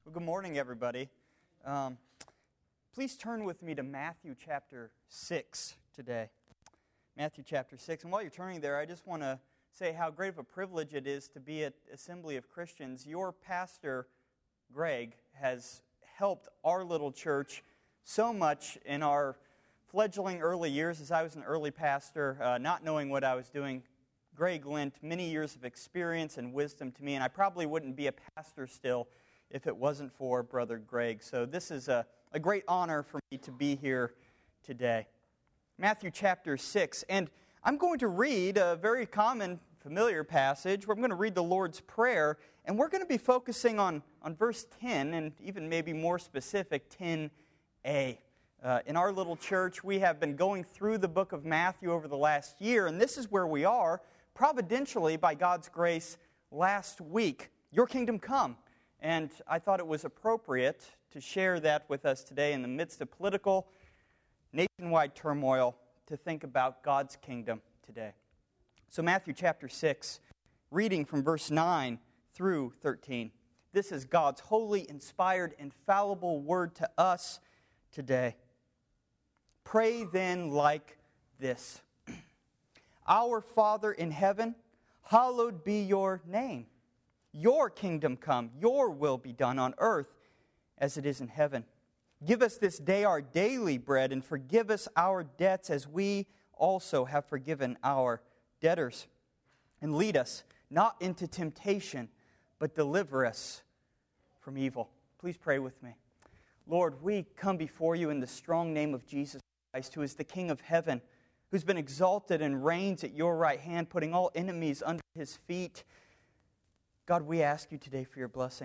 Well, good morning, everybody. Please turn with me to Matthew chapter 6 today. Matthew chapter 6. And while you're turning there, I just want to say how great of a privilege it is to be at Assembly of Christians. Your pastor, Greg, has helped our little church so much in our fledgling early years as I was an early pastor, not knowing what I was doing. Greg lent many years of experience and wisdom to me, and I probably wouldn't be a pastor still if it wasn't for Brother Greg. So this is a great honor for me to be here today. Matthew chapter 6, and I'm going to read a very common, familiar passage. We're going to read the Lord's Prayer, and we're going to be focusing on verse 10, and even maybe more specific, 10a. In our little church, we have been going through the book of Matthew over the last year, and this is where we are, providentially, by God's grace, last week. Your kingdom come. And I thought it was appropriate to share that with us today in the midst of political, nationwide turmoil, to think about God's kingdom today. So Matthew chapter 6, reading from verse 9 through 13. This is God's holy, inspired, infallible word to us today. Pray then like this. Our Father in heaven, hallowed be your name. Your kingdom come, your will be done on earth as it is in heaven. Give us this day our daily bread, and forgive us our debts as we also have forgiven our debtors. And lead us not into temptation, but deliver us from evil. Please pray with me. Lord, we come before you in the strong name of Jesus Christ, who is the King of heaven, who's been exalted and reigns at your right hand, putting all enemies under his feet. God, we ask you today for your blessing.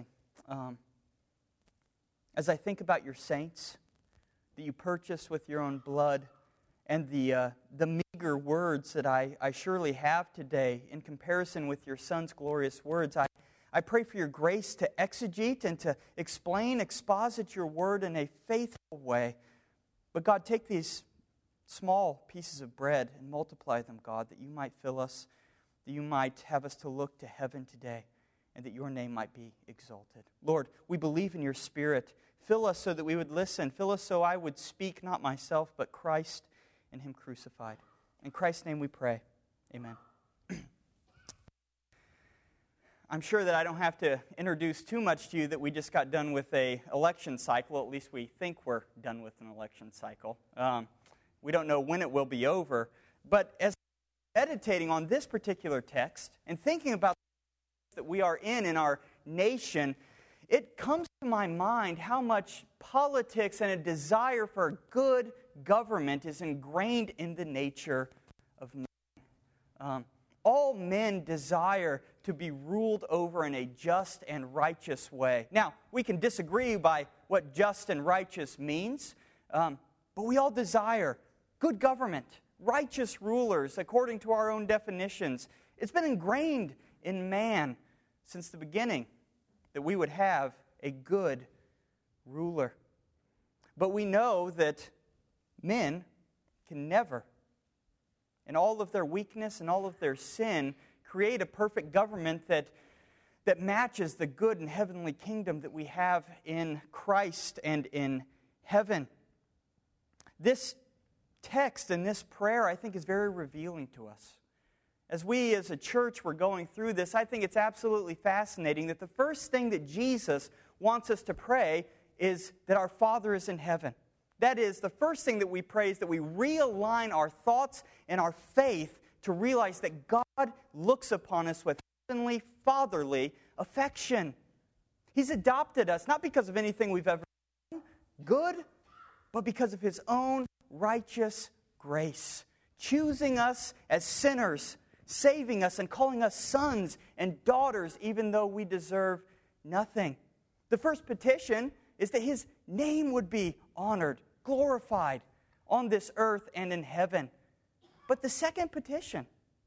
As I think about your saints that you purchased with your own blood, and the meager words that I surely have today in comparison with your Son's glorious words, I pray for your grace to exegete and to exposit your word in a faithful way. But God, take these small pieces of bread and multiply them, God, that you might fill us, that you might have us to look to heaven today, and that your name might be exalted. Lord, we believe in your Spirit. Fill us so that we would listen. Fill us so I would speak, not myself, but Christ and him crucified. In Christ's name we pray. Amen. I'm sure that I don't have to introduce too much to you that we just got done with an election cycle. At least we think we're done with an election cycle. We don't know when it will be over. But as I'm meditating on this particular text and thinking about that we are in our nation, it comes to my mind how much politics and a desire for good government is ingrained in the nature of man. All men desire to be ruled over in a just and righteous way. Now, we can disagree by what just and righteous means, but we all desire good government, righteous rulers according to our own definitions. It's been ingrained in man since the beginning that we would have a good ruler. But we know that men can never, in all of their weakness and all of their sin, create a perfect government that matches the good and heavenly kingdom that we have in Christ and in heaven. This text and this prayer, I think, is very revealing to us. As we as a church were going through this, I think it's absolutely fascinating that the first thing that Jesus wants us to pray is that our Father is in heaven. That is, the first thing that we pray is that we realign our thoughts and our faith to realize that God looks upon us with heavenly, fatherly affection. He's adopted us, not because of anything we've ever done good, but because of His own righteous grace, choosing us as sinners, saving us and calling us sons and daughters even though we deserve nothing. The first petition is that His name would be honored, glorified on this earth and in heaven. But the second petition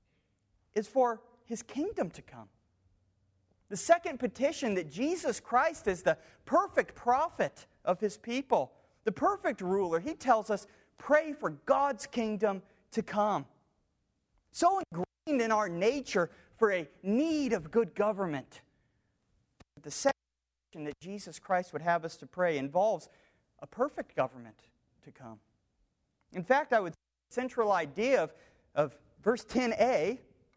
is for His kingdom to come. The second petition that Jesus Christ is the perfect prophet of His people, the perfect ruler. He tells us, pray for God's kingdom to come. So ingrained in our nature for a need of good government. The second that Jesus Christ would have us to pray involves a perfect government to come. In fact, I would say the central idea of verse 10a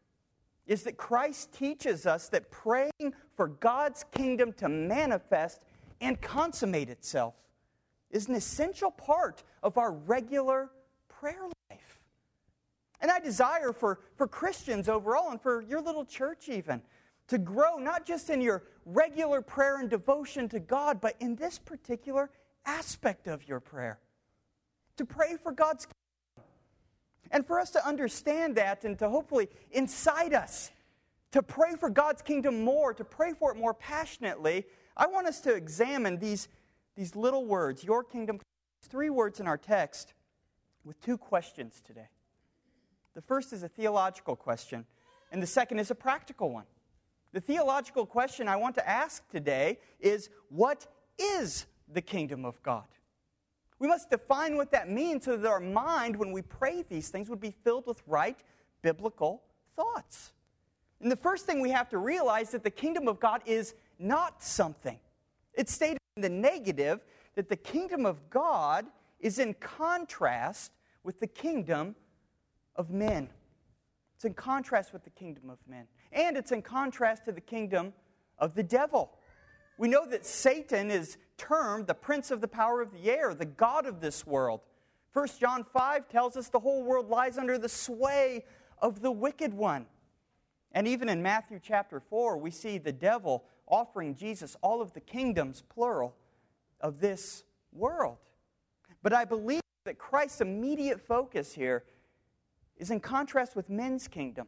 is that Christ teaches us that praying for God's kingdom to manifest and consummate itself is an essential part of our regular prayer life. And I desire for Christians overall and for your little church even to grow not just in your regular prayer and devotion to God, but in this particular aspect of your prayer. To pray for God's kingdom. And for us to understand that and to hopefully incite us to pray for God's kingdom more, to pray for it more passionately, I want us to examine these little words, your kingdom, 3 words in our text with 2 questions today. The first is a theological question, and the second is a practical one. The theological question I want to ask today is, what is the kingdom of God? We must define what that means so that our mind, when we pray these things, would be filled with right biblical thoughts. And the first thing we have to realize is that the kingdom of God is not something. It's stated in the negative that the kingdom of God is in contrast with the kingdom of men. It's in contrast with the kingdom of men. And it's in contrast to the kingdom of the devil. We know that Satan is termed the prince of the power of the air, the god of this world. 1 John 5 tells us the whole world lies under the sway of the wicked one. And even in Matthew chapter 4, we see the devil offering Jesus all of the kingdoms, plural, of this world. But I believe that Christ's immediate focus here is in contrast with men's kingdom.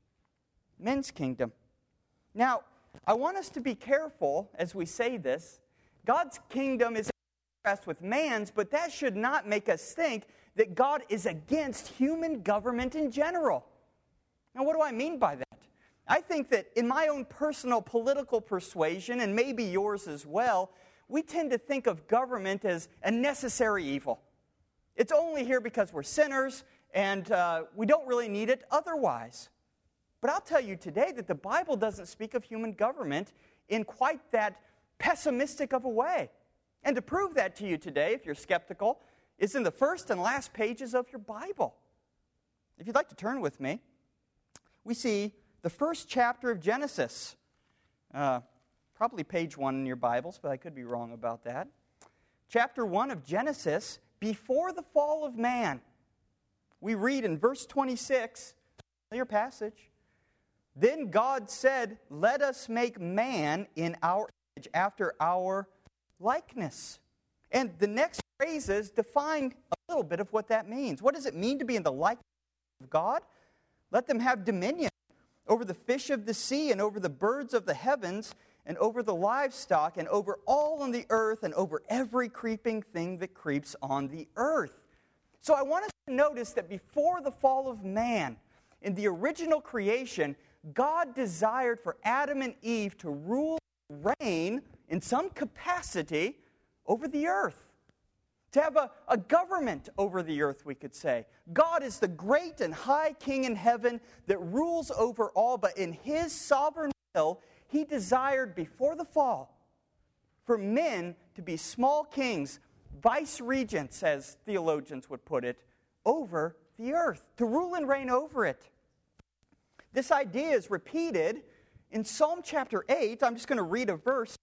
Men's kingdom. Now, I want us to be careful as we say this. God's kingdom is in contrast with man's, but that should not make us think that God is against human government in general. Now, what do I mean by that? I think that in my own personal political persuasion, and maybe yours as well, we tend to think of government as a necessary evil. It's only here because we're sinners, and we don't really need it otherwise. But I'll tell you today that the Bible doesn't speak of human government in quite that pessimistic of a way. And to prove that to you today, if you're skeptical, is in the first and last pages of your Bible. If you'd like to turn with me, we see the first chapter of Genesis. Probably page 1 in your Bibles, but I could be wrong about that. Chapter 1 of Genesis, before the fall of man. We read in verse 26, familiar passage, "Then God said, 'Let us make man in our image, after our likeness.'" And the next phrases define a little bit of what that means. What does it mean to be in the likeness of God? "Let them have dominion over the fish of the sea, and over the birds of the heavens, and over the livestock, and over all on the earth, and over every creeping thing that creeps on the earth." So I want us to notice that before the fall of man, in the original creation, God desired for Adam and Eve to rule and reign in some capacity over the earth. To have a government over the earth, we could say. God is the great and high King in heaven that rules over all, but in His sovereign will, He desired before the fall for men to be small kings, vice-regents, as theologians would put it, over the earth, to rule and reign over it. This idea is repeated in Psalm chapter 8. I'm just going to read a verse.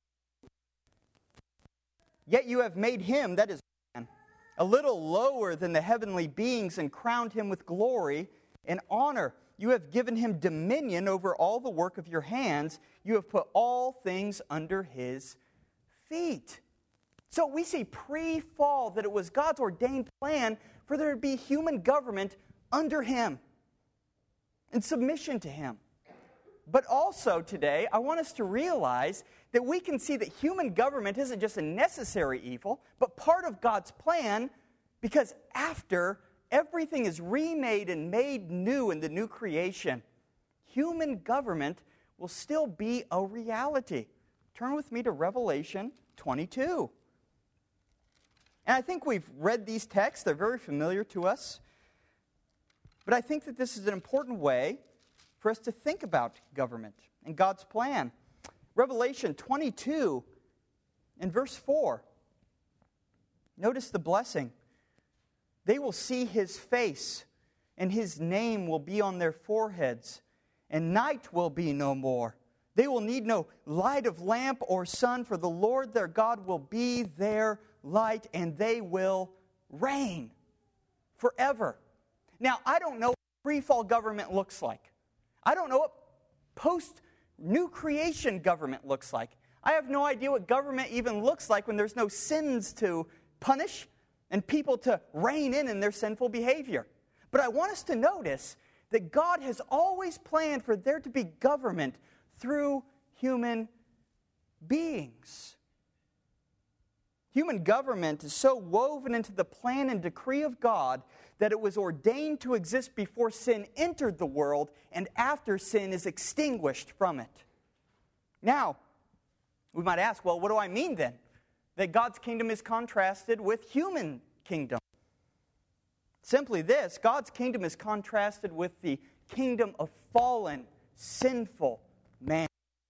"Yet you have made him," that is man, "a little lower than the heavenly beings and crowned him with glory and honor. You have given him dominion over all the work of your hands. You have put all things under his feet." So we see pre-fall that it was God's ordained plan for there to be human government under him, in submission to him. But also today, I want us to realize that we can see that human government isn't just a necessary evil, but part of God's plan, because after everything is remade and made new in the new creation, human government will still be a reality. Turn with me to Revelation 22. And I think we've read these texts. They're very familiar to us. But I think that this is an important way for us to think about government and God's plan. Revelation 22 In verse 4, notice the blessing. They will see his face, and his name will be on their foreheads, and night will be no more. They will need no light of lamp or sun, for the Lord their God will be their light, and they will reign forever. Now, I don't know what pre-fall government looks like. I don't know what post-new creation government looks like. I have no idea what government even looks like when there's no sins to punish and people to rein in their sinful behavior. But I want us to notice that God has always planned for there to be government through human beings. Human government is so woven into the plan and decree of God that it was ordained to exist before sin entered the world and after sin is extinguished from it. Now, we might ask, well, what do I mean then? That God's kingdom is contrasted with human kingdom. Simply this, God's kingdom is contrasted with the kingdom of fallen, sinful man.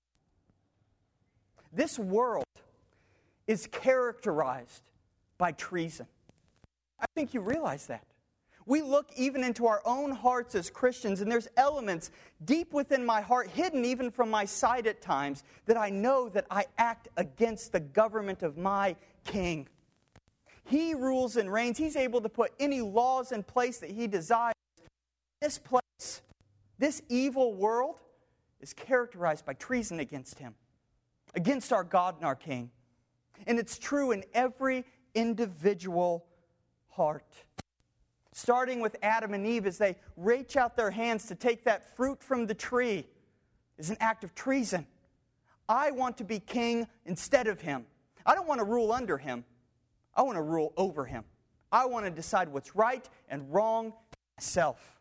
This world is characterized by treason. I think you realize that. We look even into our own hearts as Christians, and there's elements deep within my heart, hidden even from my sight at times, that I know that I act against the government of my King. He rules and reigns. He's able to put any laws in place that He desires. This place, this evil world, is characterized by treason against Him, against our God and our King. And it's true in every individual heart. Starting with Adam and Eve as they reach out their hands to take that fruit from the tree is an act of treason. I want to be king instead of him. I don't want to rule under him. I want to rule over him. I want to decide what's right and wrong myself.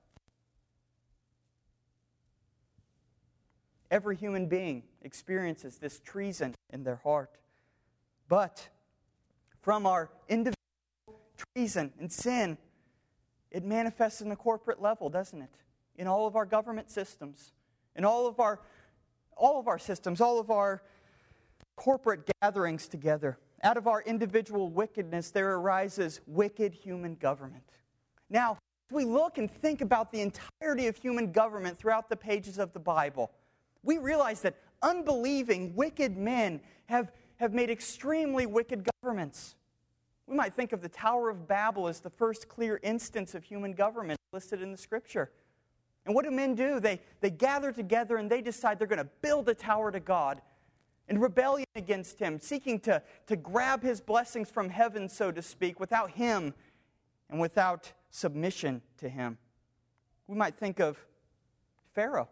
Every human being experiences this treason in their heart. But from our individual treason and sin, it manifests in a corporate level, doesn't it? In all of our government systems, in all of our systems, all of our corporate gatherings together. Out of our individual wickedness, there arises wicked human government. Now, as we look and think about the entirety of human government throughout the pages of the Bible, we realize that unbelieving, wicked men have made extremely wicked governments. We might think of the Tower of Babel as the first clear instance of human government listed in the Scripture. And what do men do? They gather together and they decide they're going to build a tower to God in rebellion against Him, seeking to grab His blessings from heaven, so to speak, without Him and without submission to Him. We might think of Pharaoh,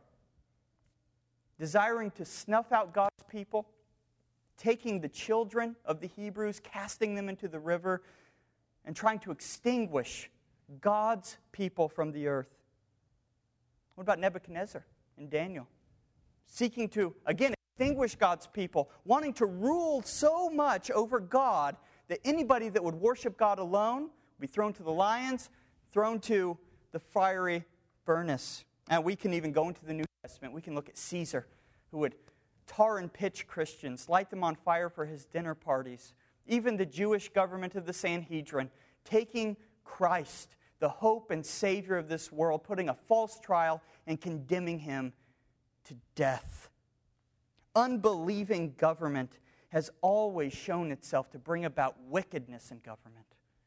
desiring to snuff out God's people, taking the children of the Hebrews, casting them into the river, and trying to extinguish God's people from the earth. What about Nebuchadnezzar and Daniel? Seeking to, again, extinguish God's people, wanting to rule so much over God that anybody that would worship God alone would be thrown to the lions, thrown to the fiery furnace. And we can even go into the New Testament. We can look at Caesar, who would tar and pitch Christians, light them on fire for his dinner parties. Even the Jewish government of the Sanhedrin, taking Christ, the hope and Savior of this world, putting a false trial and condemning Him to death. Unbelieving government has always shown itself to bring about wickedness in government.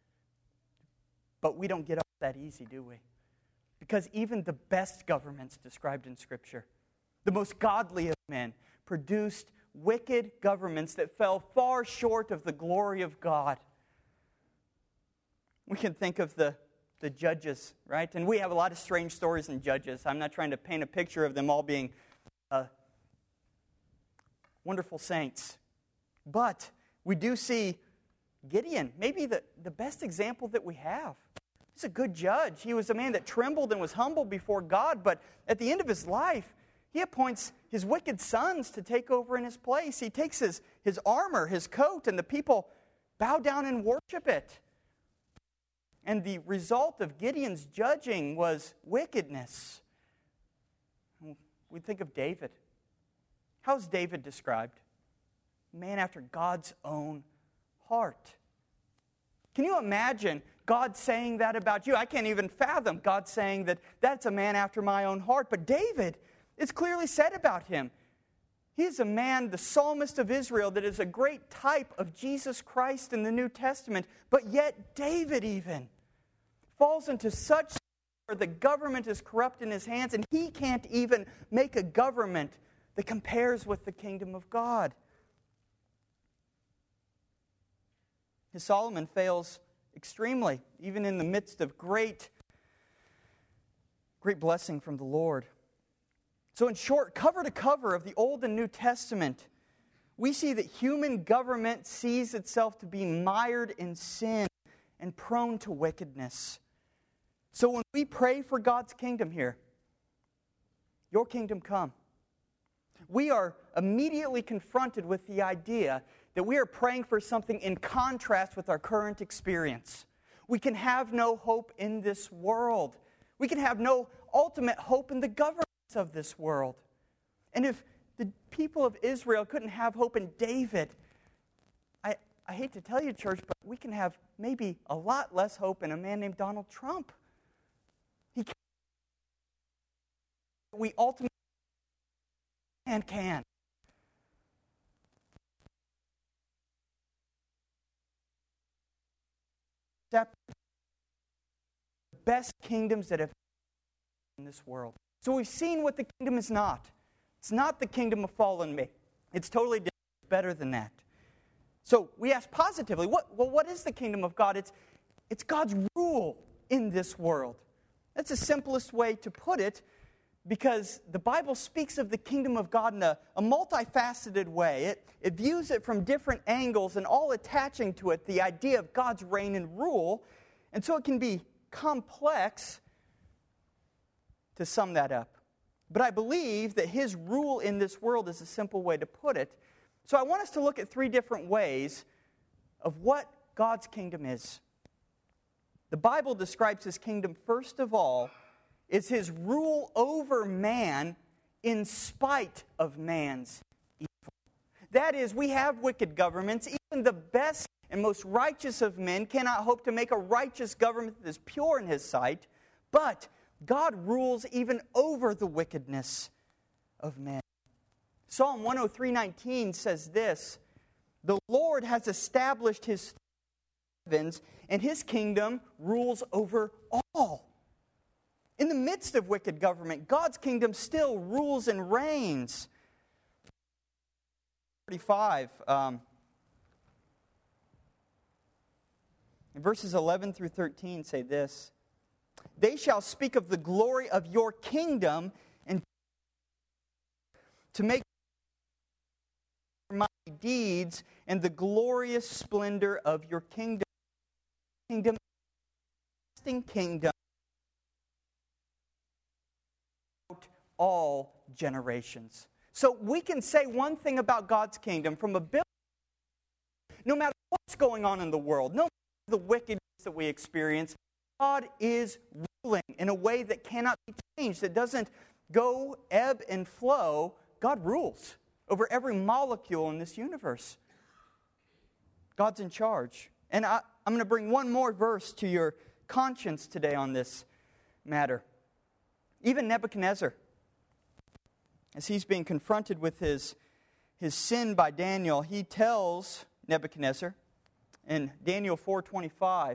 But we don't get off that easy, do we? Because even the best governments described in Scripture, the most godly of men, produced wicked governments that fell far short of the glory of God. We can think of the judges, right? And we have a lot of strange stories in Judges. I'm not trying to paint a picture of them all being wonderful saints. But we do see Gideon, maybe the best example that we have. He's a good judge. He was a man that trembled and was humble before God, but at the end of his life, he appoints his wicked sons to take over in his place. He takes his armor, his coat, and the people bow down and worship it. And the result of Gideon's judging was wickedness. We think of David. How's David described? man after God's own heart. Can you imagine God saying that about you? I can't even fathom God saying that that's a man after my own heart. But David, it's clearly said about him. He is a man, the psalmist of Israel, that is a great type of Jesus Christ in the New Testament. But yet David even falls into such where the government is corrupt in his hands, and he can't even make a government that compares with the kingdom of God. His Solomon fails extremely, even in the midst of great blessing from the Lord. So in short, cover to cover of the Old and New Testament, we see that human government sees itself to be mired in sin and prone to wickedness. So when we pray for God's kingdom here, your kingdom come, we are immediately confronted with the idea that we are praying for something in contrast with our current experience. We can have no hope in this world. We can have no ultimate hope in the governments of this world. And if the people of Israel couldn't have hope in David, I hate to tell you, church, but we can have maybe a lot less hope in a man named Donald Trump. We ultimately can. The best kingdoms that have in this world. So we've seen what the kingdom is not. It's not the kingdom of fallen man. It's totally different, better than that. So we ask positively, what is the kingdom of God? It's God's rule in this world. That's the simplest way to put it, because the Bible speaks of the kingdom of God in a multifaceted way. It views it from different angles, and all attaching to it the idea of God's reign and rule. And so it can be complex to sum that up. But I believe that His rule in this world is a simple way to put it. So I want us to look at three different ways of what God's kingdom is. The Bible describes His kingdom, first of all, is His rule over man in spite of man's evil. That is, we have wicked governments. Even the best and most righteous of men cannot hope to make a righteous government that is pure in His sight. But God rules even over the wickedness of men. Psalm 103:19 says this: "The Lord has established His heavens, and His kingdom rules over all." In the midst of wicked government, God's kingdom still rules and reigns. 35, verses 11 through 13 say this: "They shall speak of the glory of your kingdom, and to make mighty deeds and the glorious splendor of your kingdom. Kingdom all generations." So we can say one thing about God's kingdom from a biblical, no matter what's going on in the world, no matter the wickedness that we experience, God is ruling in a way that cannot be changed, that doesn't go ebb and flow. God rules over every molecule in this universe. God's in charge. And I'm going to bring one more verse to your conscience today on this matter. Even Nebuchadnezzar, as he's being confronted with his sin by Daniel, he tells Nebuchadnezzar in Daniel 4:25,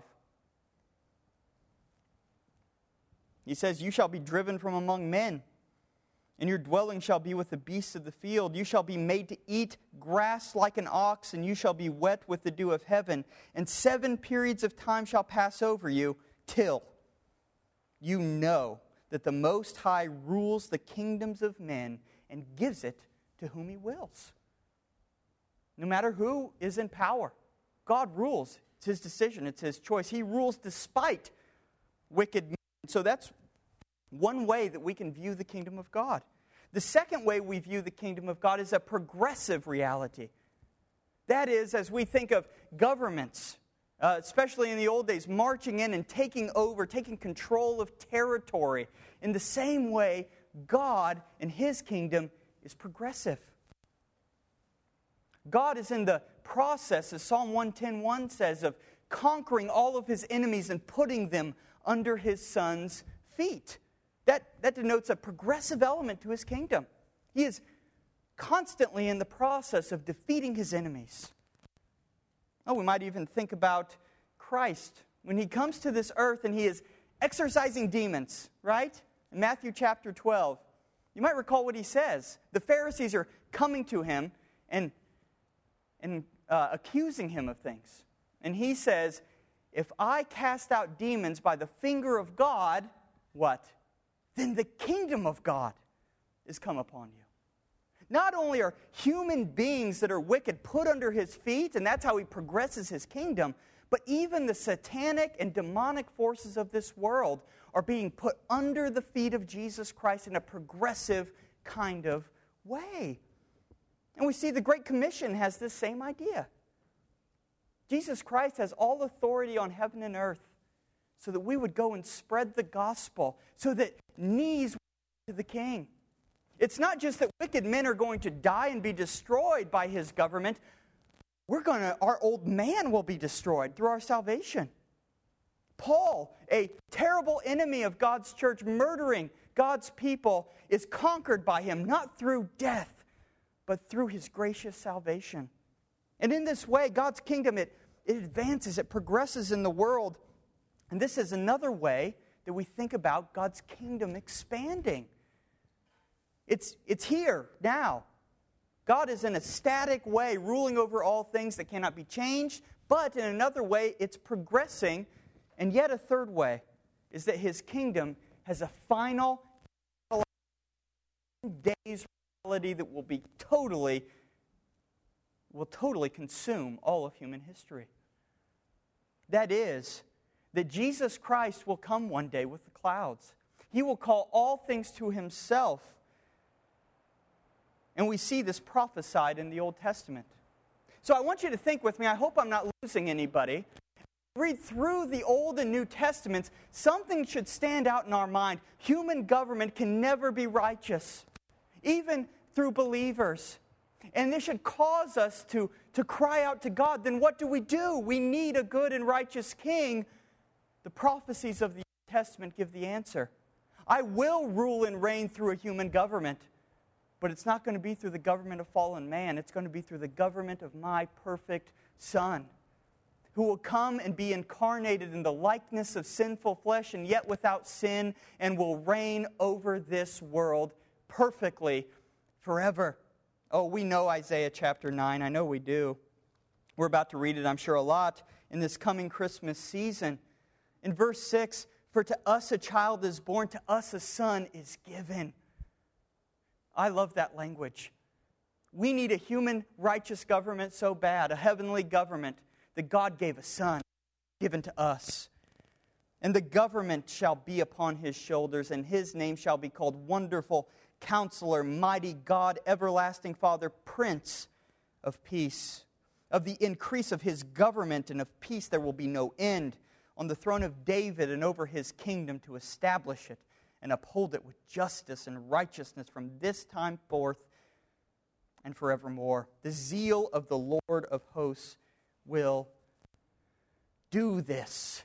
he says, "You shall be driven from among men, and your dwelling shall be with the beasts of the field. You shall be made to eat grass like an ox, and you shall be wet with the dew of heaven. And 7 periods of time shall pass over you, till you know that the Most High rules the kingdoms of men and gives it to whom He wills." No matter who is in power, God rules. It's His decision. It's His choice. He rules despite wicked men. So that's one way that we can view the kingdom of God. The second way we view the kingdom of God is a progressive reality. That is, as we think of governments, especially in the old days, marching in and taking over, taking control of territory. In the same way, God and His kingdom is progressive. God is in the process, as Psalm 110:1 says, of conquering all of his enemies and putting them under his Son's feet. That denotes a progressive element to his kingdom. He is constantly in the process of defeating his enemies. Oh, we might even think about Christ when he comes to this earth and he is exorcising demons, right? In Matthew chapter 12. You might recall what he says. The Pharisees are coming to him and accusing him of things. And he says, if I cast out demons by the finger of God, what? Then the kingdom of God is come upon you. Not only are human beings that are wicked put under his feet, and that's how he progresses his kingdom, but even the satanic and demonic forces of this world are being put under the feet of Jesus Christ in a progressive kind of way. And we see the Great Commission has this same idea. Jesus Christ has all authority on heaven and earth so that we would go and spread the gospel, so that knees would bow to the King. It's not just that wicked men are going to die and be destroyed by his government. Our old man will be destroyed through our salvation. Paul, a terrible enemy of God's church, murdering God's people, is conquered by him, not through death, but through his gracious salvation. And in this way, God's kingdom, it advances, it progresses in the world. And this is another way that we think about God's kingdom expanding. It's here, now. God is in a static way ruling over all things that cannot be changed, but in another way, it's progressing. And yet a third way is that his kingdom has a final days reality that will totally consume all of human history. That is, that Jesus Christ will come one day with the clouds. He will call all things to himself. And we see this prophesied in the Old Testament. So I want you to think with me. I hope I'm not losing anybody. Read through the Old and New Testaments. Something should stand out in our mind. Human government can never be righteous, even through believers. And this should cause us to cry out to God. Then what do? We need a good and righteous king. The prophecies of the Old Testament give the answer. I will rule and reign through a human government. But it's not going to be through the government of fallen man. It's going to be through the government of my perfect Son, who will come and be incarnated in the likeness of sinful flesh and yet without sin, and will reign over this world perfectly forever. Oh, we know Isaiah chapter 9. I know we do. We're about to read it, I'm sure, a lot in this coming Christmas season. In verse 6, for to us a child is born, to us a son is given. I love that language. We need a human righteous government so bad, a heavenly government, that God gave a son given to us. And the government shall be upon his shoulders, and his name shall be called Wonderful Counselor, Mighty God, Everlasting Father, Prince of Peace. Of the increase of his government and of peace there will be no end, on the throne of David and over his kingdom, to establish it and uphold it with justice and righteousness from this time forth and forevermore. The zeal of the Lord of hosts will do this.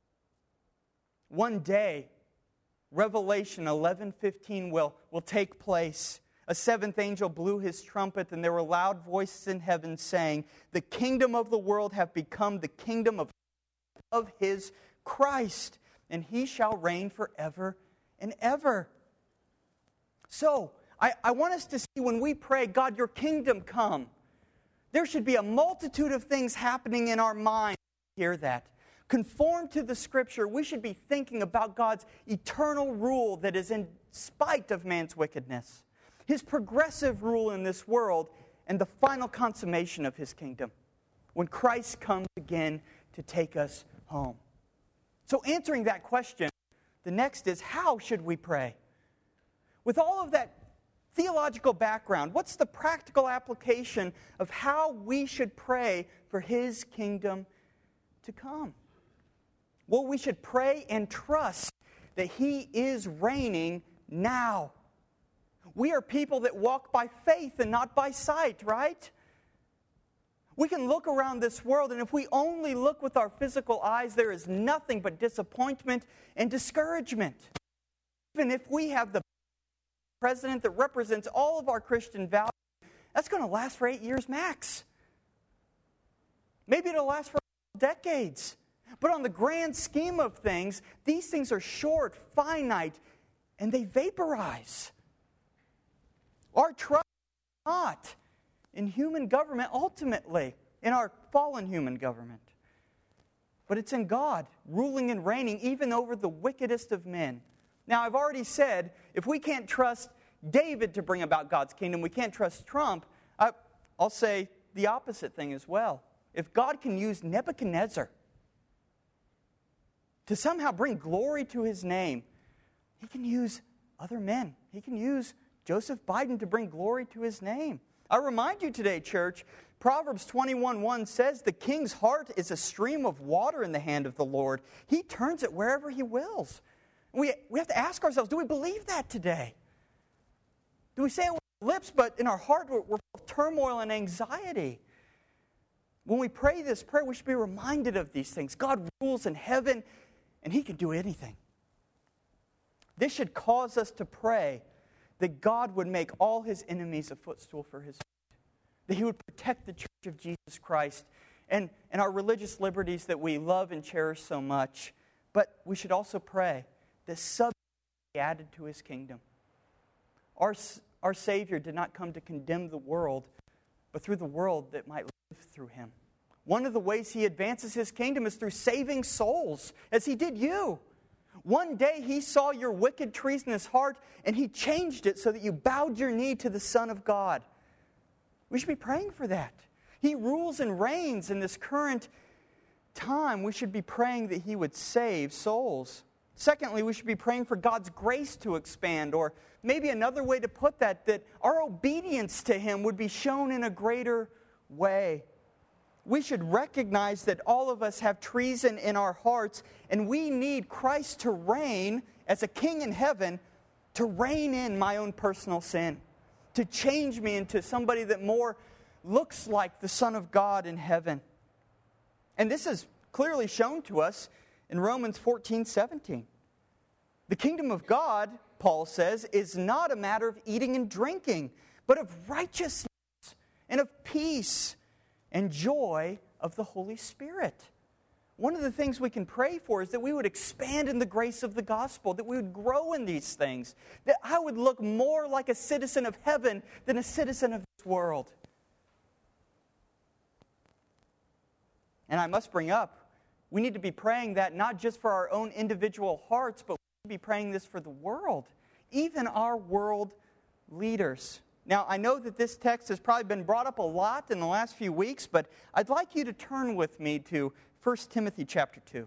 One day, Revelation 11:15 will take place. A seventh angel blew his trumpet, and there were loud voices in heaven saying, the kingdom of the world have become the kingdom of his Christ, and he shall reign forever and ever. So, I want us to see when we pray, God, your kingdom come, there should be a multitude of things happening in our mind to hear that. Conform to the Scripture, we should be thinking about God's eternal rule that is in spite of man's wickedness, his progressive rule in this world, and the final consummation of his kingdom, when Christ comes again to take us home. So answering that question, the next is, how should we pray? With all of that theological background, what's the practical application of how we should pray for his kingdom to come? Well, we should pray and trust that he is reigning now. We are people that walk by faith and not by sight, right? We can look around this world, and if we only look with our physical eyes, there is nothing but disappointment and discouragement. Even if we have the president that represents all of our Christian values, that's going to last for 8 years max. Maybe it'll last for decades. But on the grand scheme of things, these things are short, finite, and they vaporize. Our trust is not in human government ultimately, in our fallen human government. But it's in God, ruling and reigning even over the wickedest of men. Now, I've already said, if we can't trust David to bring about God's kingdom, we can't trust Trump. I'll say the opposite thing as well. If God can use Nebuchadnezzar to somehow bring glory to his name, he can use other men. He can use Joseph Biden to bring glory to his name. I remind you today, church, Proverbs 21:1 says, "The king's heart is a stream of water in the hand of the Lord. He turns it wherever he wills." We have to ask ourselves, do we believe that today? Do we say it with our lips, but in our heart we're full of turmoil and anxiety? When we pray this prayer, we should be reminded of these things. God rules in heaven, and He can do anything. This should cause us to pray that God would make all His enemies a footstool for His feet, that He would protect the church of Jesus Christ and our religious liberties that we love and cherish so much. But we should also pray that substance be added to His kingdom. Our Savior did not come to condemn the world, but through the world that might live through Him. One of the ways He advances His kingdom is through saving souls, as He did you. One day He saw your wicked, treasonous heart, and He changed it so that you bowed your knee to the Son of God. We should be praying for that. He rules and reigns in this current time. We should be praying that He would save souls. Secondly, we should be praying for God's grace to expand, or maybe another way to put that our obedience to Him would be shown in a greater way. We should recognize that all of us have treason in our hearts, and we need Christ to reign as a king in heaven, to reign in my own personal sin, to change me into somebody that more looks like the Son of God in heaven. And this is clearly shown to us in Romans 14:17. The kingdom of God, Paul says, is not a matter of eating and drinking, but of righteousness and of peace and joy of the Holy Spirit. One of the things we can pray for is that we would expand in the grace of the gospel, that we would grow in these things, that I would look more like a citizen of heaven than a citizen of this world. And I must bring up, we need to be praying that not just for our own individual hearts, but we should be praying this for the world, even our world leaders. Now, I know that this text has probably been brought up a lot in the last few weeks, but I'd like you to turn with me to 1 Timothy chapter 2.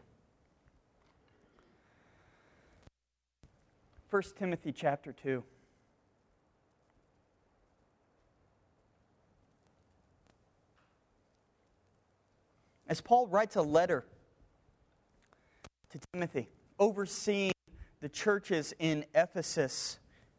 1 Timothy chapter 2. As Paul writes a letter to Timothy, overseeing the churches in Ephesus,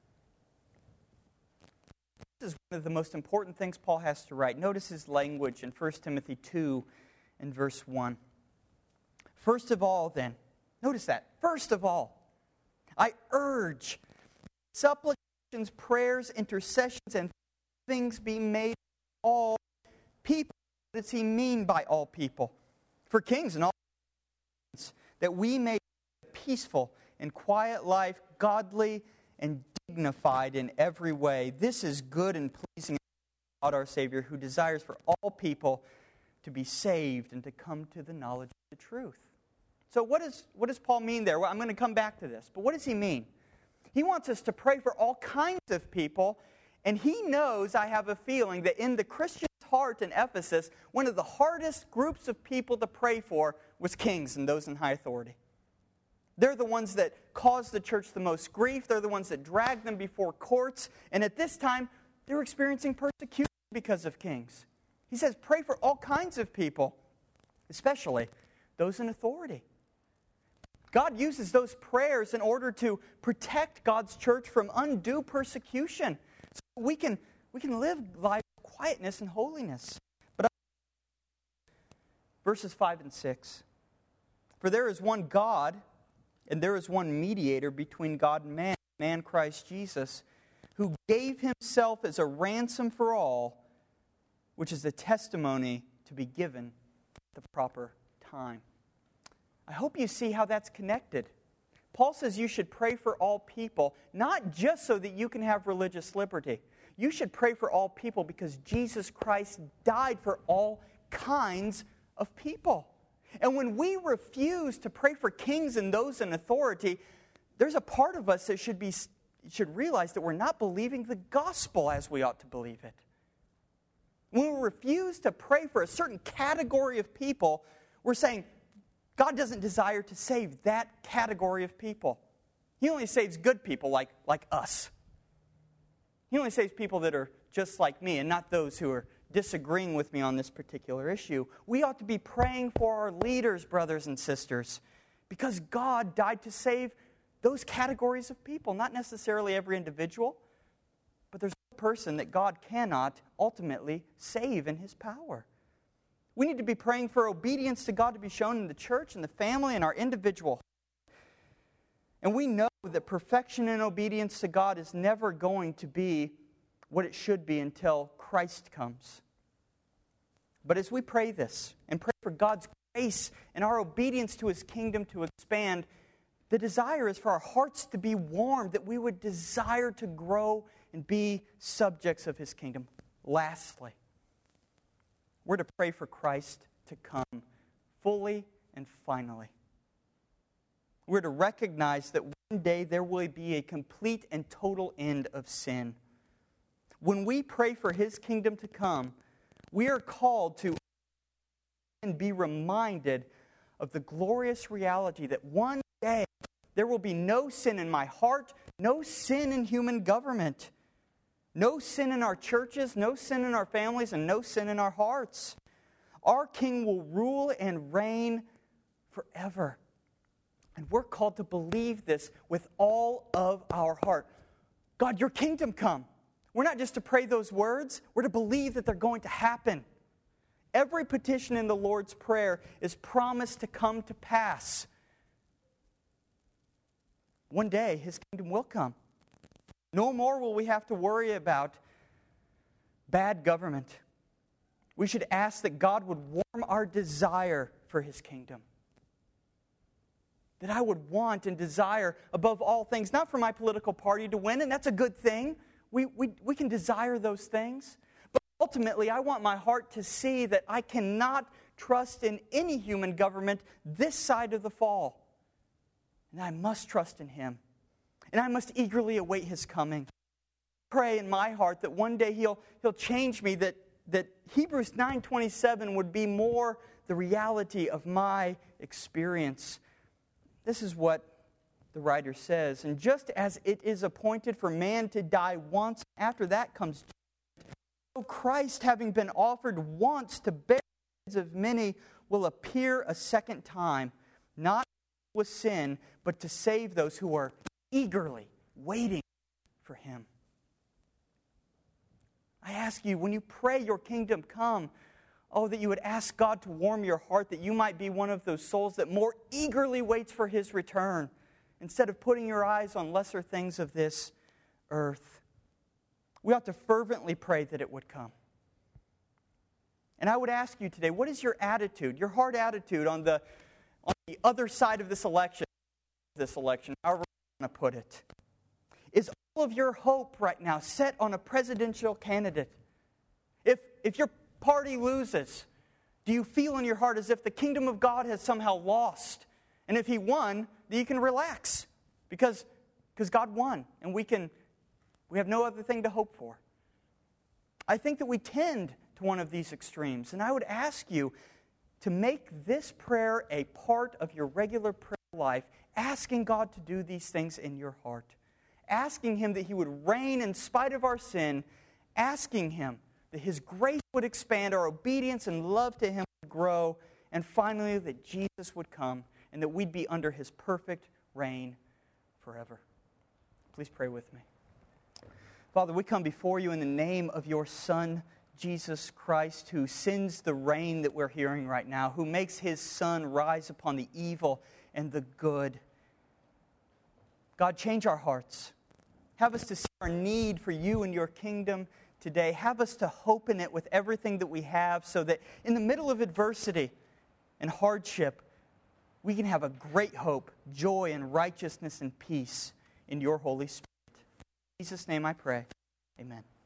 this is one of the most important things Paul has to write. Notice his language in 1 Timothy 2 and verse 1. First of all, then, notice that. First of all, I urge supplications, prayers, intercessions, and things be made for all people. What does he mean by all people? For kings and all, that we may live a peaceful and quiet life, godly and dignified in every way. This is good and pleasing to God our Savior, who desires for all people to be saved and to come to the knowledge of the truth. So what does Paul mean there? Well, I'm going to come back to this. But what does he mean? He wants us to pray for all kinds of people, and he knows, I have a feeling, that in the Christian's heart in Ephesus, one of the hardest groups of people to pray for was kings and those in high authority. They're the ones that cause the church the most grief. They're the ones that drag them before courts. And at this time, they were experiencing persecution because of kings. He says, pray for all kinds of people, especially those in authority. God uses those prayers in order to protect God's church from undue persecution. So we can live life of quietness and holiness. But Verses 5 and 6. For there is one God, and there is one mediator between God and man Christ Jesus, who gave himself as a ransom for all, which is the testimony to be given at the proper time. I hope you see how that's connected. Paul says you should pray for all people, not just so that you can have religious liberty. You should pray for all people because Jesus Christ died for all kinds of people. And when we refuse to pray for kings and those in authority, there's a part of us that should realize that we're not believing the gospel as we ought to believe it. When we refuse to pray for a certain category of people, we're saying God doesn't desire to save that category of people. He only saves good people like us. He only saves people that are just like me and not those who are disagreeing with me on this particular issue. We ought to be praying for our leaders, brothers and sisters, because God died to save those categories of people, not necessarily every individual, but there's a person that God cannot ultimately save in His power. We need to be praying for obedience to God to be shown in the church and the family and our individual. And we know that perfection and obedience to God is never going to be what it should be until Christ comes. But as we pray this and pray for God's grace and our obedience to His kingdom to expand, the desire is for our hearts to be warmed, that we would desire to grow and be subjects of His kingdom. Lastly, we're to pray for Christ to come fully and finally. We're to recognize that one day there will be a complete and total end of sin. When we pray for His kingdom to come, we are called to and be reminded of the glorious reality that one day there will be no sin in my heart, no sin in human government, no sin in our churches, no sin in our families, and no sin in our hearts. Our King will rule and reign forever. And we're called to believe this with all of our heart. God, your kingdom come. We're not just to pray those words, we're to believe that they're going to happen. Every petition in the Lord's Prayer is promised to come to pass. One day, His kingdom will come. No more will we have to worry about bad government. We should ask that God would warm our desire for His kingdom. That I would want and desire above all things, not for my political party to win, and that's a good thing. We can desire those things. But ultimately, I want my heart to see that I cannot trust in any human government this side of the fall. And I must trust in Him. And I must eagerly await His coming. Pray in my heart that one day He'll change me, that Hebrews 9:27 would be more the reality of my experience. This is what the writer says. And just as it is appointed for man to die once, after that comes judgment, so Christ, having been offered once to bear the sins of many, will appear a second time, not with sin, but to save those who are eagerly waiting for Him. I ask you, when you pray your kingdom come, that you would ask God to warm your heart, that you might be one of those souls that more eagerly waits for His return, instead of putting your eyes on lesser things of this earth. We ought to fervently pray that it would come. And I would ask you today, what is your attitude, your heart attitude on the other side of this election, however you want to put it? Is all of your hope right now set on a presidential candidate? If your party loses, do you feel in your heart as if the kingdom of God has somehow lost? And if he won, then you can relax because God won, and we have no other thing to hope for. I think that we tend to one of these extremes, and I would ask you to make this prayer a part of your regular prayer life, asking God to do these things in your heart, asking Him that He would reign in spite of our sin, asking Him that His grace would expand, our obedience and love to Him would grow, and finally that Jesus would come and that we'd be under His perfect reign forever. Please pray with me. Father, we come before You in the name of Your Son, Jesus Christ, who sends the rain that we're hearing right now, who makes His sun rise upon the evil and the good. God, change our hearts. Have us to see our need for You and Your kingdom today. Have us to hope in it with everything that we have, so that in the middle of adversity and hardship, we can have a great hope, joy, and righteousness and peace in Your Holy Spirit. In Jesus' name I pray. Amen.